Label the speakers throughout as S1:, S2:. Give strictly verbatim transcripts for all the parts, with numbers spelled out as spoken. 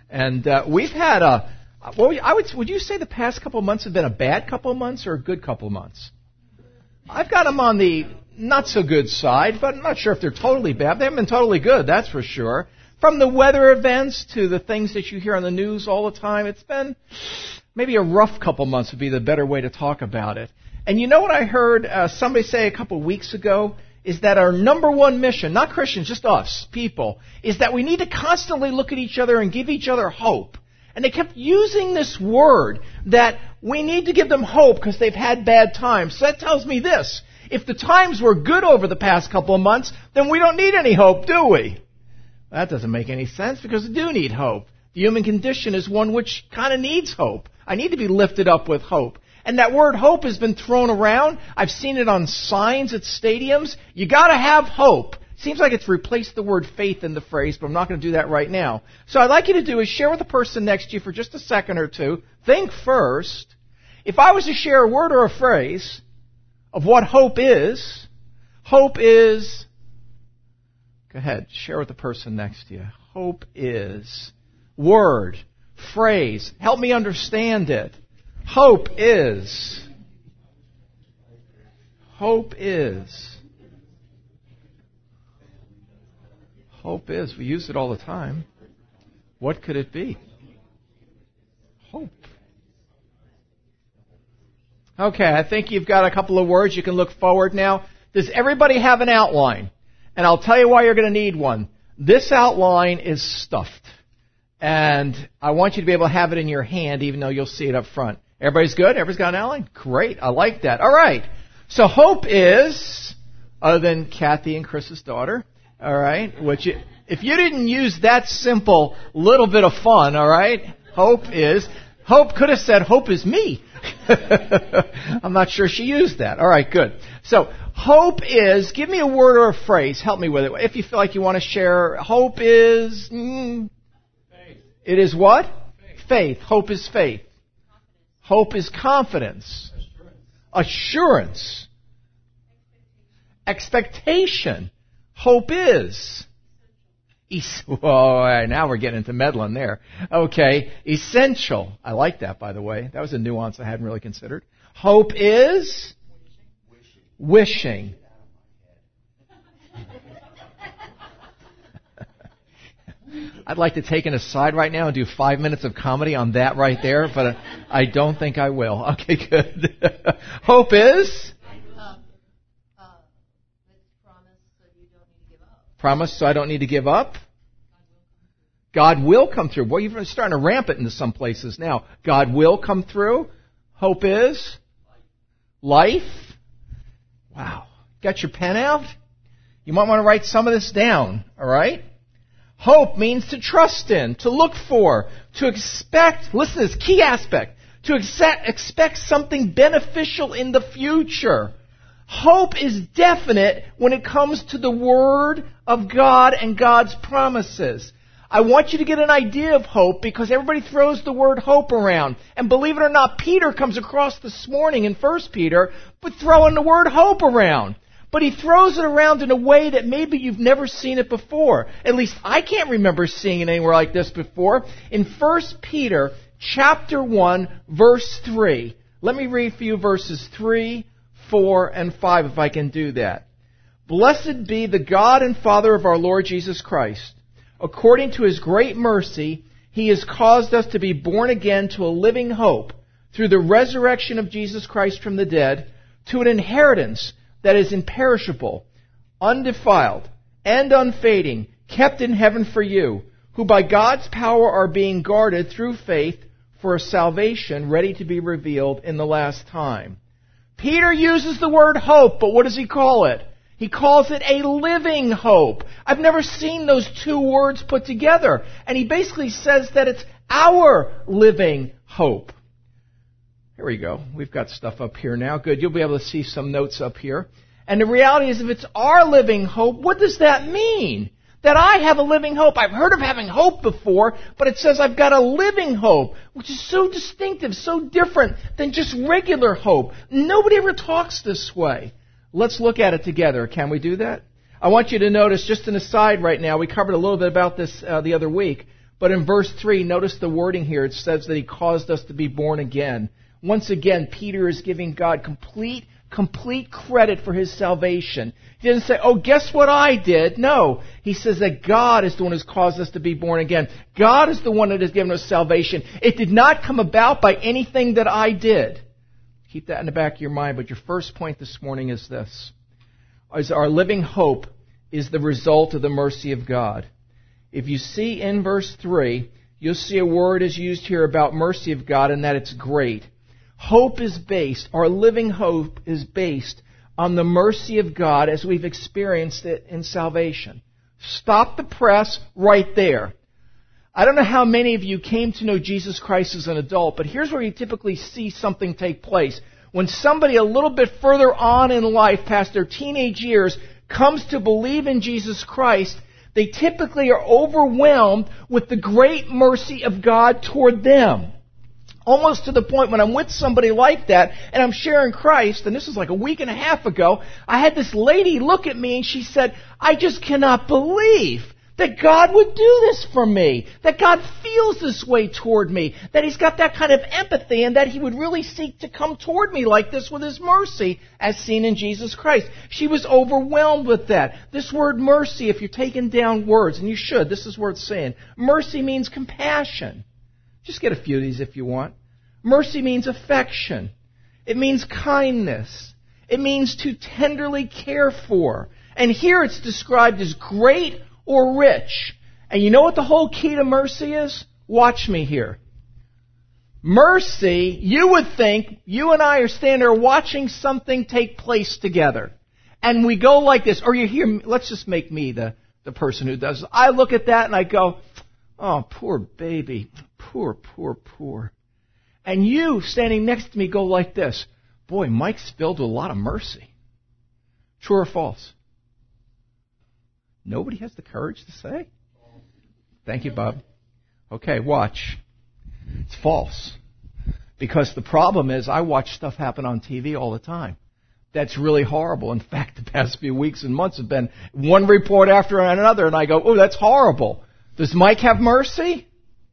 S1: And uh, we've had a, well, I would, would you say the past couple of months have been a bad couple of months or a good couple of months? I've got them on the not so good side, but I'm not sure if they're totally bad. They haven't been totally good, that's for sure. From the weather events to the things that you hear on the news all the time, it's been maybe a rough couple of months would be the better way to talk about it. And you know what I heard uh, somebody say a couple of weeks ago? Is that our number one mission, not Christians, just us, people, is that we need to constantly look at each other and give each other hope. And they kept using this word that we need to give them hope because they've had bad times. So that tells me this. If the times were good over the past couple of months, then we don't need any hope, do we? That doesn't make any sense because we do need hope. The human condition is one which kind of needs hope. I need to be lifted up with hope. And that word hope has been thrown around. I've seen it on signs at stadiums. You got to have hope. Seems like it's replaced the word faith in the phrase, but I'm not going to do that right now. So I'd like you to do is share with the person next to you for just a second or two. Think first. If I was to share a word or a phrase of what hope is, hope is, go ahead, share with the person next to you. Hope is, word, phrase, help me understand it. Hope is, hope is, hope is, we use it all the time. What could it be? Hope. Okay, I think you've got a couple of words. You can look forward now. Does everybody have an outline? And I'll tell you why you're going to need one. This outline is stuffed. And I want you to be able to have it in your hand, even though you'll see it up front. Everybody's good? Everybody's got an outline? Great. I like that. All right. So hope is, other than Kathy and Chris's daughter, all right, which you, if you didn't use that simple little bit of fun, all right, hope is, hope could have said hope is me. I'm not sure she used that. All right, good. So hope is, give me a word or a phrase. Help me with it. If you feel like you want to share, hope is, mm, faith. It is what? Faith. Faith. Hope is faith. Hope is confidence. Assurance. Assurance. Expectation. Hope is. Es- oh, now we're getting into meddling there. Okay. Essential. I like that, by the way. That was a nuance I hadn't really considered. Hope is wishing. I'd like to take an aside right now and do five minutes of comedy on that right there, but I don't think I will. Okay, good. Hope is? Um, uh, promise so you don't need to give up. Promise so I don't need to give up? God will come through. Boy, you're starting to ramp it into some places now. God will come through. Hope is? Life. Wow. Got your pen out? You might want to write some of this down, all right? Hope means to trust in, to look for, to expect, listen to this key aspect, to accept, expect something beneficial in the future. Hope is definite when it comes to the Word of God and God's promises. I want you to get an idea of hope because everybody throws the word hope around. And believe it or not, Peter comes across this morning in First Peter, but throwing the word hope around. But he throws it around in a way that maybe you've never seen it before. At least I can't remember seeing it anywhere like this before. In First Peter chapter one, verse three. Let me read for you verses three, four, and five if I can do that. Blessed be the God and Father of our Lord Jesus Christ. According to His great mercy, He has caused us to be born again to a living hope through the resurrection of Jesus Christ from the dead, to an inheritance that is imperishable, undefiled, and unfading, kept in heaven for you, who by God's power are being guarded through faith for a salvation ready to be revealed in the last time. Peter uses the word hope, but what does he call it? He calls it a living hope. I've never seen those two words put together. And he basically says that it's our living hope. Here we go. We've got stuff up here now. Good. You'll be able to see some notes up here. And the reality is, if it's our living hope, what does that mean? That I have a living hope. I've heard of having hope before, but it says I've got a living hope, which is so distinctive, so different than just regular hope. Nobody ever talks this way. Let's look at it together. Can we do that? I want you to notice, just an aside right now, we covered a little bit about this uh, the other week, But in verse three, notice the wording here. It says that He caused us to be born again. Once again, Peter is giving God complete, complete credit for His salvation. He doesn't say, oh, guess what I did? No. He says that God is the one who's caused us to be born again. God is the one that has given us salvation. It did not come about by anything that I did. Keep that in the back of your mind. But your first point this morning is this. Is our living hope is the result of the mercy of God. If you see in verse three, you'll see a word is used here about mercy of God and that it's great. Hope is based, our living hope is based on the mercy of God as we've experienced it in salvation. Stop the press right there. I don't know how many of you came to know Jesus Christ as an adult, but here's where you typically see something take place. When somebody a little bit further on in life, past their teenage years, comes to believe in Jesus Christ, they typically are overwhelmed with the great mercy of God toward them. Almost to the point when I'm with somebody like that and I'm sharing Christ, and this was like a week and a half ago, I had this lady look at me and she said, I just cannot believe that God would do this for me, that God feels this way toward me, that He's got that kind of empathy and that He would really seek to come toward me like this with His mercy as seen in Jesus Christ. She was overwhelmed with that. This word mercy, if you're taking down words, and you should, this is worth saying. Mercy means compassion. Just get a few of these if you want. Mercy means affection. It means kindness. It means to tenderly care for. And here it's described as great or rich. And you know what the whole key to mercy is? Watch me here. Mercy, you would think, you and I are standing there watching something take place together. And we go like this. Or you hear, let's just make me the, the person who does it. I look at that and I go, oh, poor baby. Poor, poor, poor. And you, standing next to me, go like this. Boy, Mike's filled with a lot of mercy. True or false? Nobody has the courage to say? Thank you, Bob. Okay, watch. It's false. Because the problem is I watch stuff happen on T V all the time. That's really horrible. In fact, the past few weeks and months have been one report after another, and I go, oh, that's horrible. Does Mike have mercy?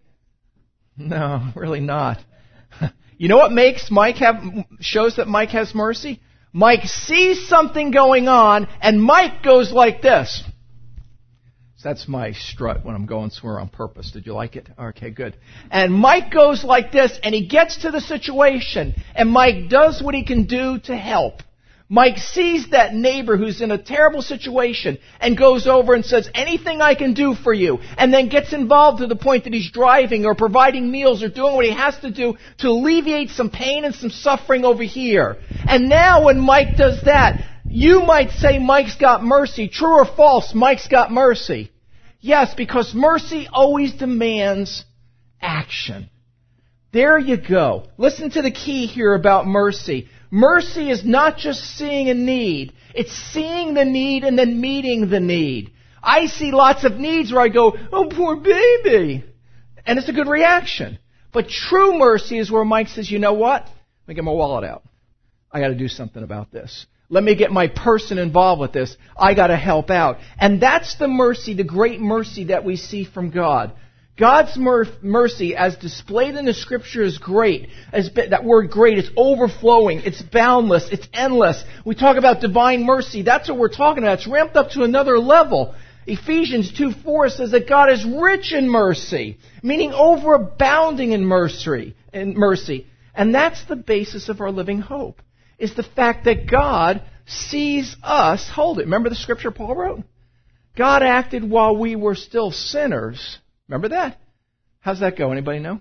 S1: No, really not. You know what makes Mike have, shows that Mike has mercy? Mike sees something going on, and Mike goes like this. So that's my strut when I'm going somewhere on purpose. Did you like it? Okay, good. And Mike goes like this, and he gets to the situation, and Mike does what he can do to help. Mike sees that neighbor who's in a terrible situation and goes over and says, anything I can do for you, and then gets involved to the point that he's driving or providing meals or doing what he has to do to alleviate some pain and some suffering over here. And now when Mike does that, you might say Mike's got mercy. True or false, Mike's got mercy. Yes, because mercy always demands action. There you go. Listen to the key here about mercy. Mercy is not just seeing a need. It's seeing the need and then meeting the need. I see lots of needs where I go, oh, poor baby. And it's a good reaction. But true mercy is where Mike says, you know what? Let me get my wallet out. I got to do something about this. Let me get my person involved with this. I got to help out. And that's the mercy, the great mercy that we see from God. God's mercy, as displayed in the Scripture, is great. As that word great is overflowing. It's boundless. It's endless. We talk about divine mercy. That's what we're talking about. It's ramped up to another level. Ephesians two four says that God is rich in mercy, meaning overabounding in mercy. In mercy. And that's the basis of our living hope, is the fact that God sees us. Hold it. Remember the Scripture Paul wrote? God acted while we were still sinners. Remember that? How's that go? Anybody know?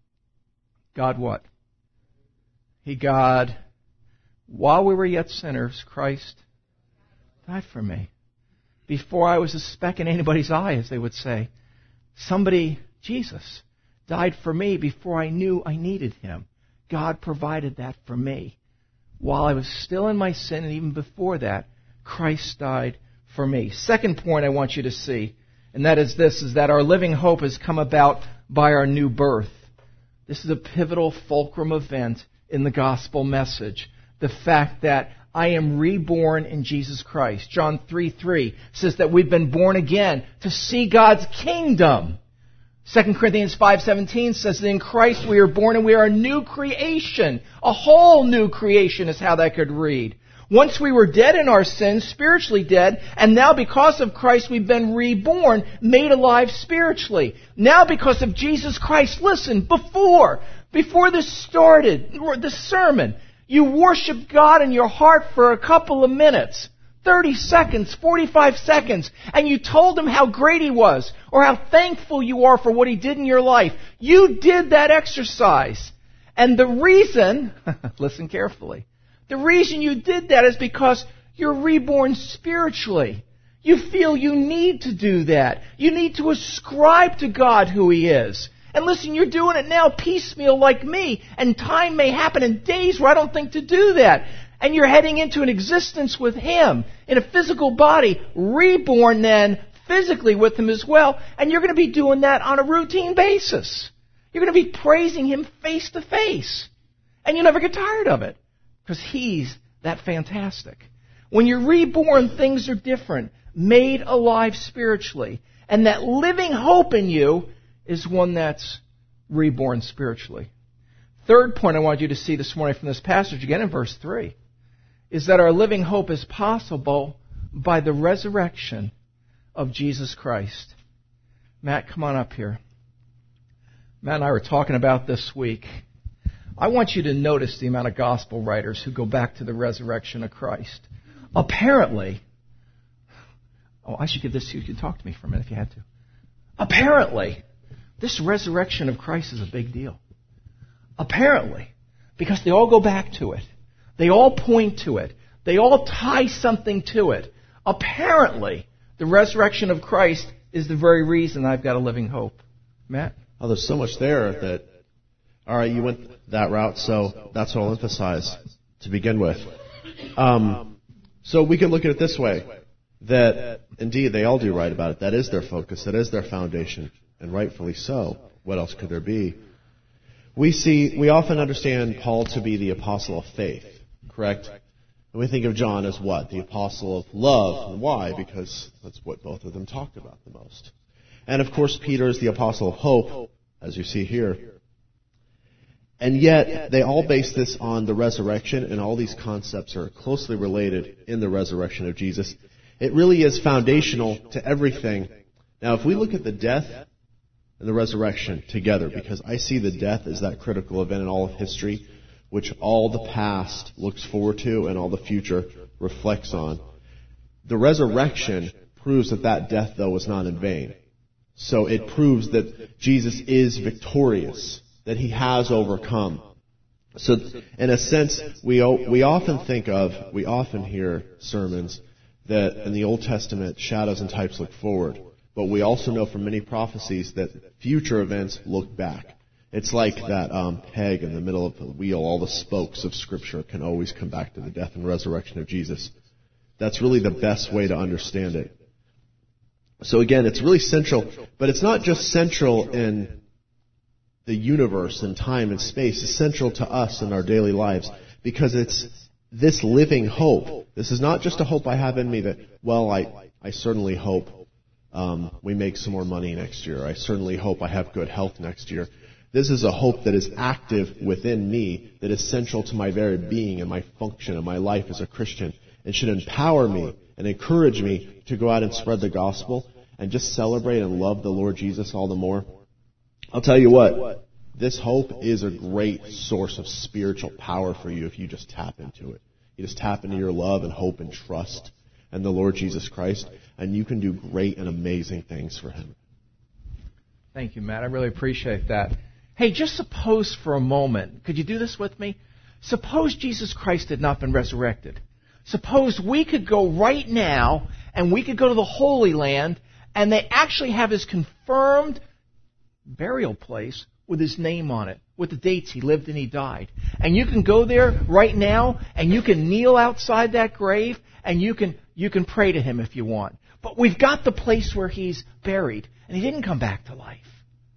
S1: God what? He, God, while we were yet sinners, Christ died for me. Before I was a speck in anybody's eye, as they would say. Somebody, Jesus, died for me before I knew I needed Him. God provided that for me. While I was still in my sin, and even before that, Christ died for me. Second point I want you to see, and that is this, is that our living hope has come about by our new birth. This is a pivotal fulcrum event in the gospel message. The fact that I am reborn in Jesus Christ. John three three says that we've been born again to see God's kingdom. Second Corinthians five seventeen says that in Christ we are born and we are a new creation. A whole new creation is how that could read. Once we were dead in our sins, spiritually dead, and now because of Christ we've been reborn, made alive spiritually. Now because of Jesus Christ, listen, before, before this started, this sermon, you worshiped God in your heart for a couple of minutes. thirty seconds, forty-five seconds, and you told Him how great He was, or how thankful you are for what He did in your life. You did that exercise. And the reason, listen carefully, the reason you did that is because you're reborn spiritually. You feel you need to do that. You need to ascribe to God who He is. And listen, you're doing it now piecemeal like me, and time may happen in days where I don't think to do that. And you're heading into an existence with Him in a physical body, reborn then physically with Him as well. And you're going to be doing that on a routine basis. You're going to be praising Him face to face. And you'll never get tired of it because He's that fantastic. When you're reborn, things are different, made alive spiritually. And that living hope in you is one that's reborn spiritually. Third point I want you to see this morning from this passage, again in verse three, is that our living hope is possible by the resurrection of Jesus Christ. Matt, come on up here. Matt and I were talking about this week. I want you to notice the amount of gospel writers who go back to the resurrection of Christ. Apparently, oh, I should give this to you. You could talk to me for a minute if you had to. Apparently, this resurrection of Christ is a big deal. Apparently, because they all go back to it. They all point to it. They all tie something to it. Apparently, the resurrection of Christ is the very reason I've got a living hope. Matt?
S2: Oh, there's so much there that, all right, you went that route, so that's what I'll emphasize to begin with. Um, so we can look at it this way, that indeed they all do right about it. That is their focus. That is their foundation, and rightfully so. What else could there be? We see, we often understand Paul to be the apostle of faith, correct? And we think of John as what? The apostle of love. And why? Because that's what both of them talked about the most. And of course, Peter is the apostle of hope, as you see here. And yet, they all base this on the resurrection, and all these concepts are closely related in the resurrection of Jesus. It really is foundational to everything. Now, if we look at the death and the resurrection together, because I see the death as that critical event in all of history, which all the past looks forward to and all the future reflects on. The resurrection proves that that death, though, was not in vain. So it proves that Jesus is victorious, that He has overcome. So in a sense, we we often think of, we often hear sermons that in the Old Testament, shadows and types look forward. But we also know from many prophecies that future events look back. It's like that um, peg in the middle of the wheel. All the spokes of Scripture can always come back to the death and resurrection of Jesus. That's really the best way to understand it. So again, it's really central, but it's not just central in the universe and time and space. It's central to us in our daily lives because it's this living hope. This is not just a hope I have in me that, well, I, I certainly hope um, we make some more money next year. I certainly hope I have good health next year. This is a hope that is active within me, that is central to my very being and my function and my life as a Christian, and should empower me and encourage me to go out and spread the gospel and just celebrate and love the Lord Jesus all the more. I'll tell you what, this hope is a great source of spiritual power for you if you just tap into it. You just tap into your love and hope and trust in the Lord Jesus Christ, and you can do great and amazing things for Him.
S1: Thank you, Matt. I really appreciate that. Hey, just suppose for a moment, could you do this with me? Suppose Jesus Christ had not been resurrected. Suppose we could go right now and we could go to the Holy Land and they actually have His confirmed burial place with His name on it, with the dates He lived and He died. And you can go there right now and you can kneel outside that grave and you can you can pray to Him if you want. But we've got the place where He's buried and He didn't come back to life.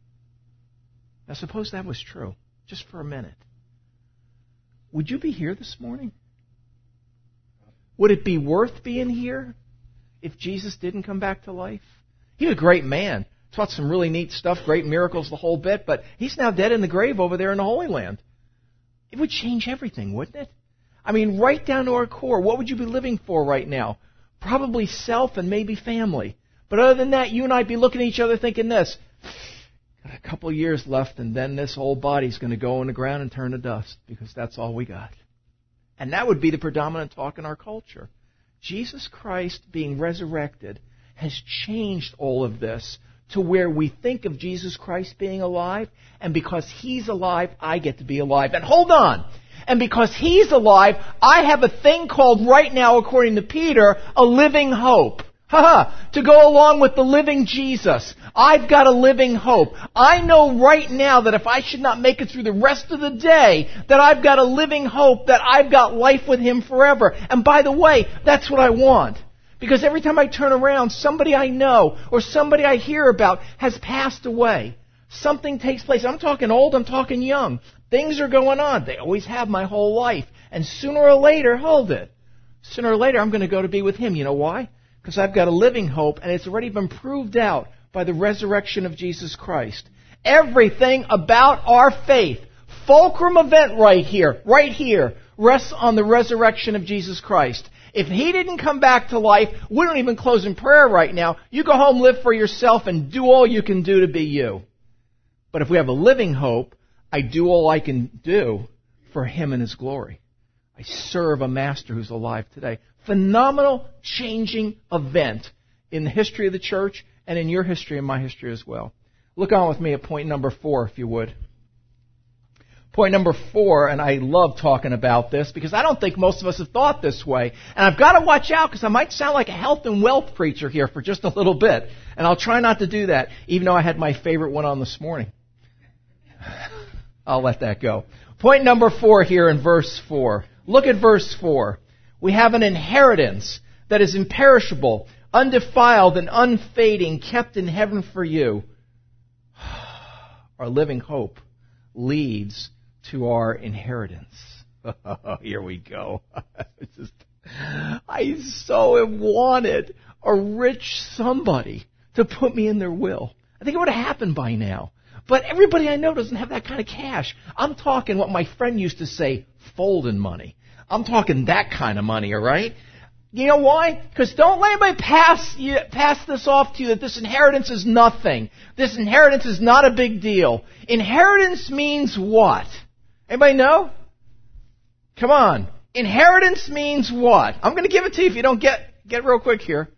S1: Now suppose that was true, just for a minute. Would you be here this morning? Would it be worth being here if Jesus didn't come back to life? He was a great man. taught some really neat stuff, great miracles, the whole bit, but he's now dead in the grave over there in the Holy Land. It would change everything, wouldn't it? I mean, right down to our core, what would you be living for right now? Probably self and maybe family. But other than that, you and I'd be looking at each other thinking this, got a couple of years left and then this whole body's going to go in the ground and turn to dust because that's all we got. And that would be the predominant talk in our culture. Jesus Christ being resurrected has changed all of this to where we think of Jesus Christ being alive, and because He's alive, I get to be alive. And hold on! And because He's alive, I have a thing called right now, according to Peter, a living hope. Ha ha! To go along with the living Jesus. I've got a living hope. I know right now that if I should not make it through the rest of the day, that I've got a living hope, that I've got life with Him forever. And by the way, that's what I want. Because every time I turn around, somebody I know or somebody I hear about has passed away. Something takes place. I'm talking old, I'm talking young. Things are going on. They always have my whole life. And sooner or later, hold it. Sooner or later, I'm going to go to be with Him. You know why? Because I've got a living hope, and it's already been proved out by the resurrection of Jesus Christ. Everything about our faith, fulcrum event right here, right here, rests on the resurrection of Jesus Christ. If He didn't come back to life, we don't even close in prayer right now. You go home, live for yourself, and do all you can do to be you. But if we have a living hope, I do all I can do for Him and His glory. I serve a Master who's alive today. Phenomenal, changing event in the history of the church and in your history and my history as well. Look on with me at point number four, if you would. Point number four, and I love talking about this because I don't think most of us have thought this way. And I've got to watch out because I might sound like a health and wealth preacher here for just a little bit. And I'll try not to do that, even though I had my favorite one on this morning. I'll let that go. Point number four here in verse four. Look at verse four. We have an inheritance that is imperishable, undefiled, and unfading, kept in heaven for you. Our living hope leads to our inheritance. Here we go. Just, I so have wanted a rich somebody to put me in their will. I think it would have happened by now. But everybody I know doesn't have that kind of cash. I'm talking what my friend used to say, folding money. I'm talking that kind of money, all right? You know why? Because don't let anybody pass, you, pass this off to you that this inheritance is nothing. This inheritance is not a big deal. Inheritance means what? Anybody know? Come on. Inheritance means what? I'm going to give it to you if you don't get, get real quick here.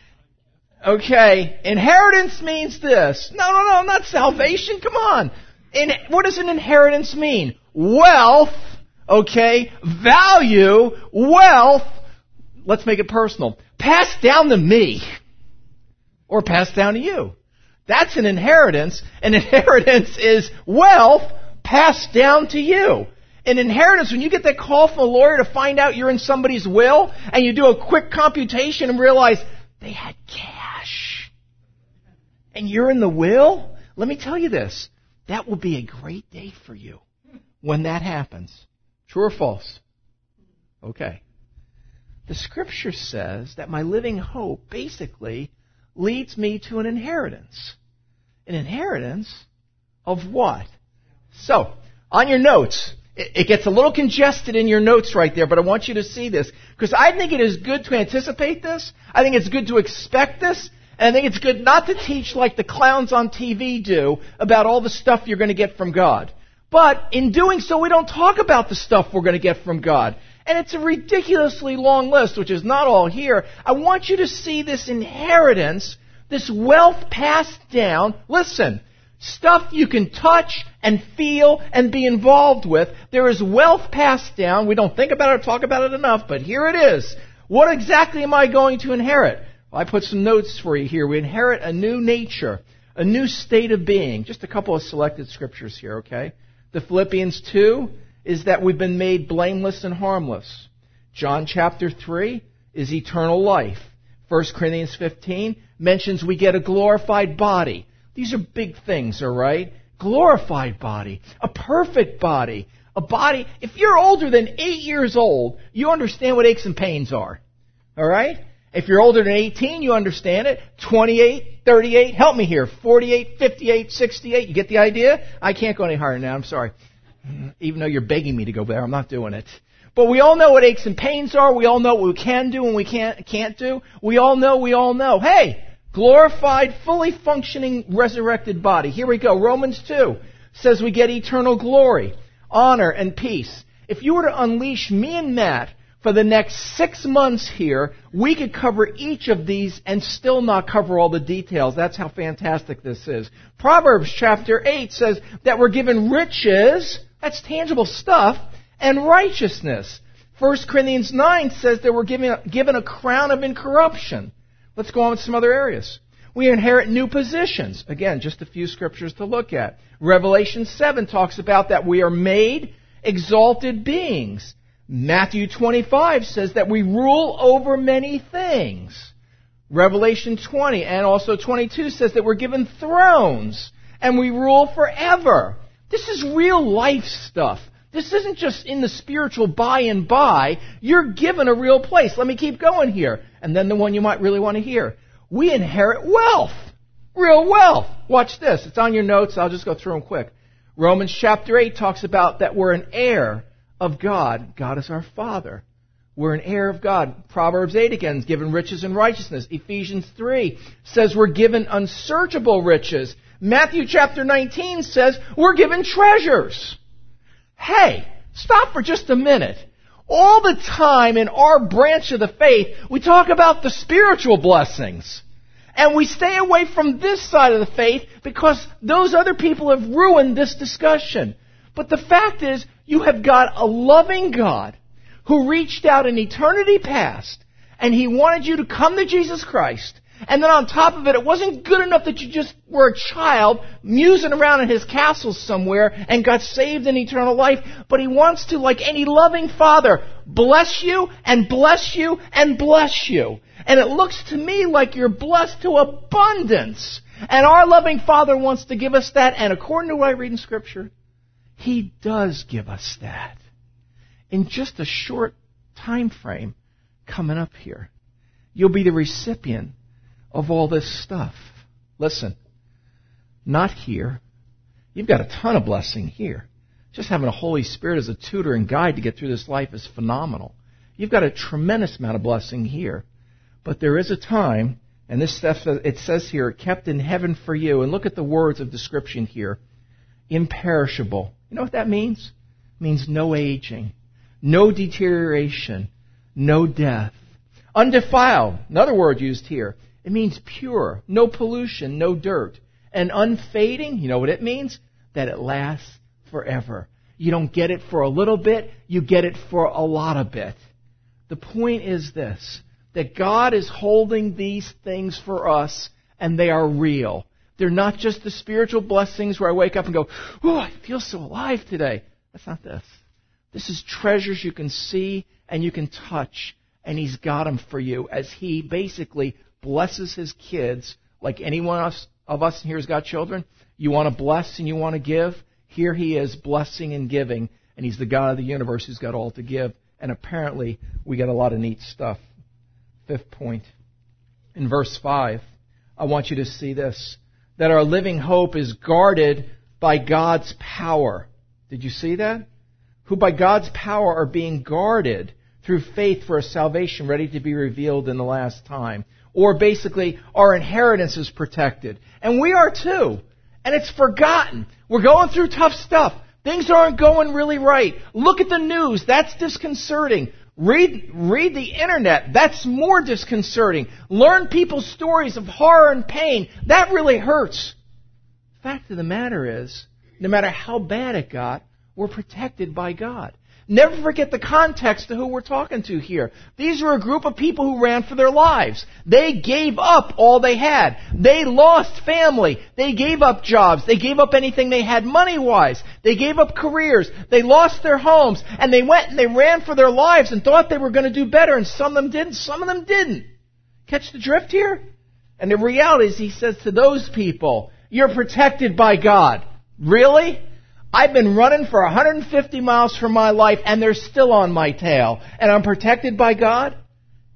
S1: Okay. Inheritance means this. No, no, no, not salvation. Come on. In, what does an inheritance mean? Wealth. Okay. Value. Wealth. Let's make it personal. Passed down to me. Or passed down to you. That's an inheritance. An inheritance is wealth passed down to you. An inheritance, when you get that call from a lawyer to find out you're in somebody's will, and you do a quick computation and realize they had cash, and you're in the will, let me tell you this, that will be a great day for you when that happens. True or false? Okay. The Scripture says that my living hope basically leads me to an inheritance. An inheritance of what? So, on your notes, it gets a little congested in your notes right there, but I want you to see this, because I think it is good to anticipate this. I think it's good to expect this. And I think it's good not to teach like the clowns on T V do about all the stuff you're going to get from God. But in doing so, we don't talk about the stuff we're going to get from God. And it's a ridiculously long list, which is not all here. I want you to see this inheritance, this wealth passed down. Listen, stuff you can touch and feel and be involved with. There is wealth passed down. We don't think about it or talk about it enough, but here it is. What exactly am I going to inherit? Well, I put some notes for you here. We inherit a new nature, a new state of being. Just a couple of selected scriptures here, okay? The Philippians two is that we've been made blameless and harmless. John chapter three is eternal life. First Corinthians fifteen mentions we get a glorified body. These are big things, all right? Glorified body, a perfect body, a body. If you're older than eight years old, you understand what aches and pains are, all right? If you're older than eighteen, you understand it. twenty-eight, thirty-eight, help me here. forty-eight, fifty-eight, sixty-eight. You get the idea? I can't go any higher now. I'm sorry. Even though you're begging me to go there, I'm not doing it. But we all know what aches and pains are. We all know what we can do and we can't can't do. We all know, we all know. Hey, glorified, fully functioning, resurrected body. Here we go. Romans two says we get eternal glory, honor, and peace. If you were to unleash me and Matt for the next six months here, we could cover each of these and still not cover all the details. That's how fantastic this is. Proverbs chapter eight says that we're given riches, that's tangible stuff, and righteousness. First Corinthians nine says that we're given, given a crown of incorruption. Let's go on with some other areas. We inherit new positions. Again, just a few scriptures to look at. Revelation seven talks about that we are made exalted beings. Matthew twenty-five says that we rule over many things. Revelation twenty and also twenty-two says that we're given thrones and we rule forever. This is real life stuff. This isn't just in the spiritual by and by. You're given a real place. Let me keep going here. And then the one you might really want to hear. We inherit wealth. Real wealth. Watch this. It's on your notes. I'll just go through them quick. Romans chapter eight talks about that we're an heir of God. God is our Father. We're an heir of God. Proverbs eight again is given riches and righteousness. Ephesians three says we're given unsearchable riches. Matthew chapter nineteen says we're given treasures. Hey, stop for just a minute. All the time in our branch of the faith, we talk about the spiritual blessings. And we stay away from this side of the faith because those other people have ruined this discussion. But the fact is, you have got a loving God who reached out in eternity past, and He wanted you to come to Jesus Christ. And then on top of it, it wasn't good enough that you just were a child musing around in His castle somewhere and got saved in eternal life. But He wants to, like any loving Father, bless you and bless you and bless you. And it looks to me like you're blessed to abundance. And our loving Father wants to give us that. And according to what I read in Scripture, He does give us that. In just a short time frame coming up here, you'll be the recipient of all this stuff. Listen, not here. You've got a ton of blessing here. Just having a Holy Spirit as a tutor and guide to get through this life is phenomenal. You've got a tremendous amount of blessing here. But there is a time, and this stuff, it says here, kept in heaven for you. And look at the words of description here. Imperishable. You know what that means? It means no aging, no deterioration, no death. Undefiled, another word used here. It means pure, no pollution, no dirt. And unfading, you know what it means? That it lasts forever. You don't get it for a little bit, you get it for a lot of bit. The point is this, that God is holding these things for us, and they are real. They're not just the spiritual blessings where I wake up and go, oh, I feel so alive today. That's not this. This is treasures you can see and you can touch, and He's got them for you as He basically blesses His kids like anyone else of us here has got children. You want to bless and you want to give? Here He is blessing and giving, and He's the God of the universe who's got all to give. And apparently we got a lot of neat stuff. Fifth point. In verse five, I want you to see this, that our living hope is guarded by God's power. Did you see that? Who by God's power are being guarded through faith for a salvation ready to be revealed in the last time. Or basically, our inheritance is protected. And we are too. And it's forgotten. We're going through tough stuff. Things aren't going really right. Look at the news. That's disconcerting. Read, read the internet. That's more disconcerting. Learn people's stories of horror and pain. That really hurts. The fact of the matter is, no matter how bad it got, we're protected by God. Never forget the context of who we're talking to here. These were a group of people who ran for their lives. They gave up all they had. They lost family. They gave up jobs. They gave up anything they had money-wise. They gave up careers. They lost their homes. And they went and they ran for their lives and thought they were going to do better. And some of them did, some of them didn't. Catch the drift here? And the reality is, He says to those people, you're protected by God. Really? I've been running for one hundred fifty miles for my life, and they're still on my tail. And I'm protected by God?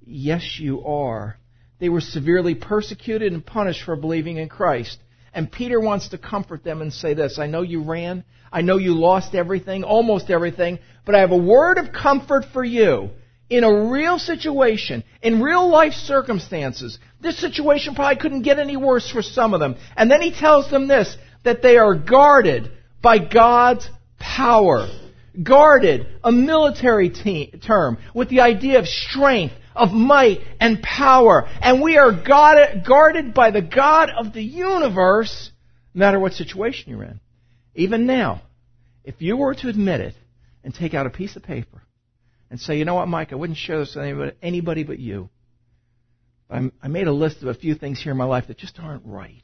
S1: Yes, you are. They were severely persecuted and punished for believing in Christ. And Peter wants to comfort them and say this: I know you ran. I know you lost everything, almost everything. But I have a word of comfort for you. In a real situation, in real life circumstances, this situation probably couldn't get any worse for some of them. And then he tells them this, that they are guarded by God's power. Guarded, a military te- term, with the idea of strength, of might and power. And we are God- guarded by the God of the universe, no matter what situation you're in. Even now, if you were to admit it and take out a piece of paper and say, you know what, Mike, I wouldn't share this with anybody, anybody but you. I'm, I made a list of a few things here in my life that just aren't right.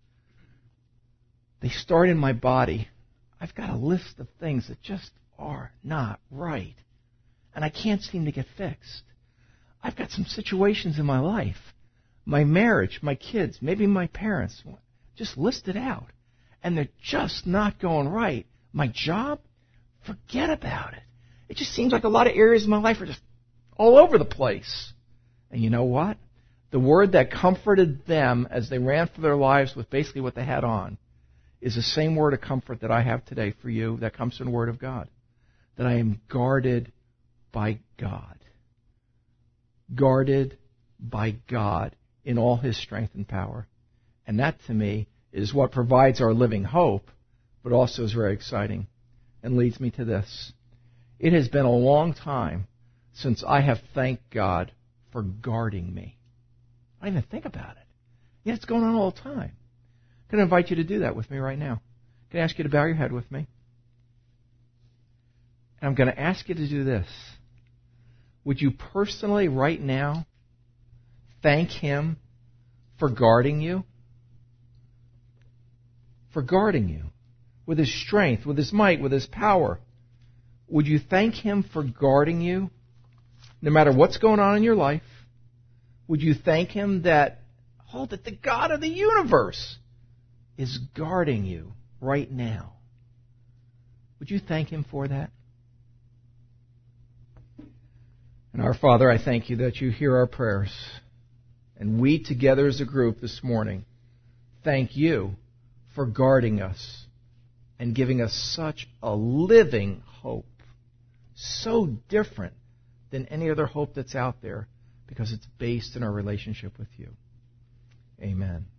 S1: They start in my body. I've got a list of things that just are not right. And I can't seem to get fixed. I've got some situations in my life, my marriage, my kids, maybe my parents, just list it out. And they're just not going right. My job, forget about it. It just seems like a lot of areas of my life are just all over the place. And you know what? The word that comforted them as they ran for their lives with basically what they had on is the same word of comfort that I have today for you that comes from the Word of God. That I am guarded by God. Guarded by God in all His strength and power. And that, to me, is what provides our living hope, but also is very exciting and leads me to this. It has been a long time since I have thanked God for guarding me. I don't even think about it. Yet it's going on all the time. I'm going to invite you to do that with me right now. Can I ask you to bow your head with me? And I'm going to ask you to do this. Would you personally, right now, thank Him for guarding you? For guarding you. With His strength, with His might, with His power. Would you thank Him for guarding you? No matter what's going on in your life. Would you thank Him that, oh, that the God of the universe is guarding you right now? Would you thank Him for that? And our Father, I thank You that You hear our prayers. And we together as a group this morning thank You for guarding us and giving us such a living hope. So different than any other hope that's out there because it's based in our relationship with You. Amen.